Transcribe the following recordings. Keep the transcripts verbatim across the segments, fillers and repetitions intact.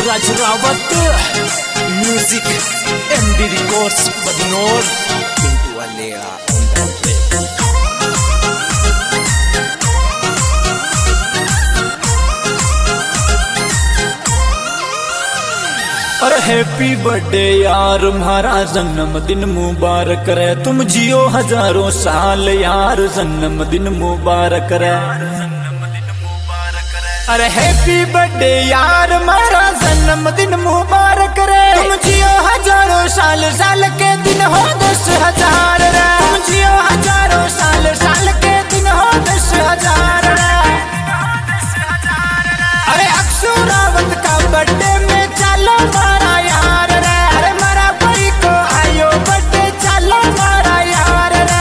युवराज Rawat music MD records Badnaur Pintu वालेगा अरे happy birthday यार हमारा जन्मदिन मुबारक रे तुम जियो हजारों साल यार जन्मदिन मुबारक रे अरे हैप्पी बर्थडे यार हमारा जन्मदिन मुबारक रे तुम जियो हजारों साल साल के दिन हो दस हजार रे तुम जियो हजारों साल साल के दिन हो दस हजार रे अरे अक्षु रावत का बर्थडे में चलो मारा यार रे अरे मारा भाई को आयो बर्थडे चलो मारा यार रे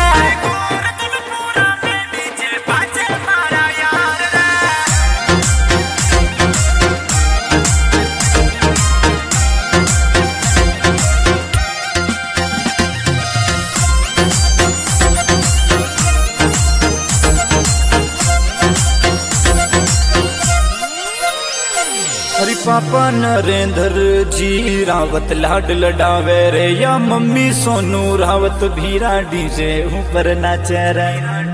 हरी पापा नरेंद्र जी रावत लाड लडावे रे या मम्मी सोनू रावत भीरा डीजे ऊपर नाचे रे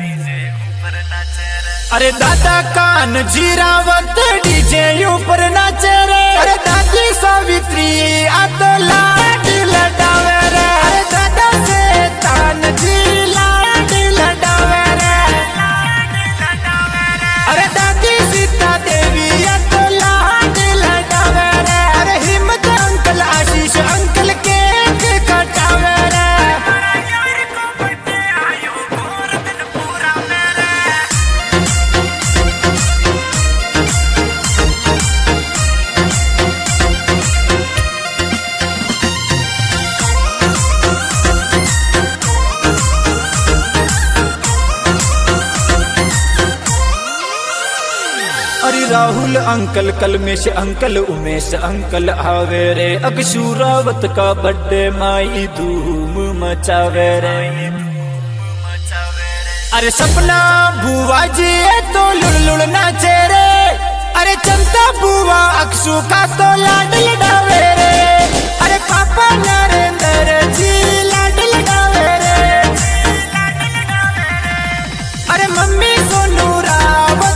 अरे दादा कान जी रावत डीजे ऊपर नाचे रे अरे दादी सावित्री आ तो लाड लडावे रे अरे दादा से तान जी लाड लडावे रे अरे दादी सीता देवी आ तो अंकल केक कटावे रे अरे Rahul uncle Kalmesh uncle Umesh uncle आवे रे अक्षु रावत का बर्थडे माई धूम मचावे रे अरे सपना बुआ जी तो लुड़ लुड़ नाचे रे अरे चंदा बुआ अक्षु का तो लाड लडावे रे अरे पापा नरेंद्र जी लाड लडावे रे अरे मम्मी सोनू रावत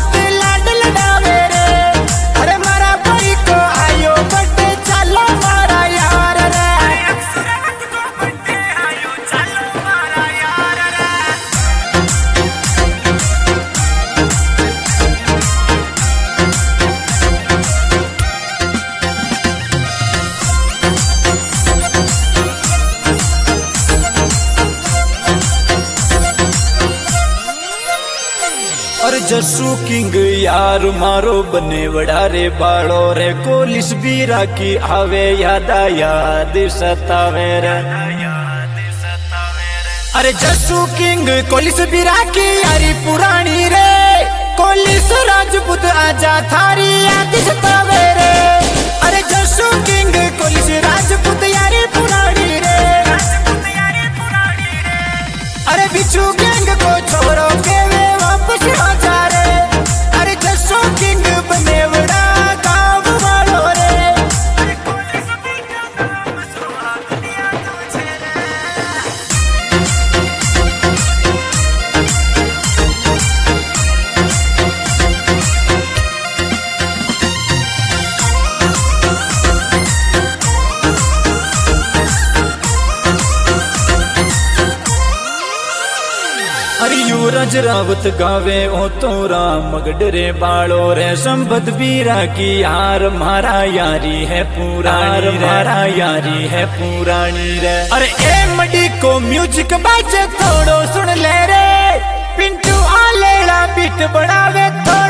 और जस्सू किंग यार मारो बने वडारे बाड़ो रे कोलिस बीरा की आवे यादा याद सतावे रे अरे जस्सू किंग कोलिस बीरा की यारी पुरानी रे कोलिस राजपूत आजा थारी याद सतावे रे अरे जस्सू किंग कोलिस राजपूत यारी पुरानी रे अरे बिच्छू गैंग को छोड़ो के वे वापस आ जा रे अरे जस्सू किंग बने बड़ा गाँव वालों रे अरे युवराज रावत गावे ओ तो राम गडरे बाड़ो रे संबद बीरा की यार मारा यारी है पुरानी मारा यारी है पुरानी रे अरे ए मडी को म्यूजिक बाजे थोड़ो सुन ले रे पिंटू आलेला बीट बढ़ावे तो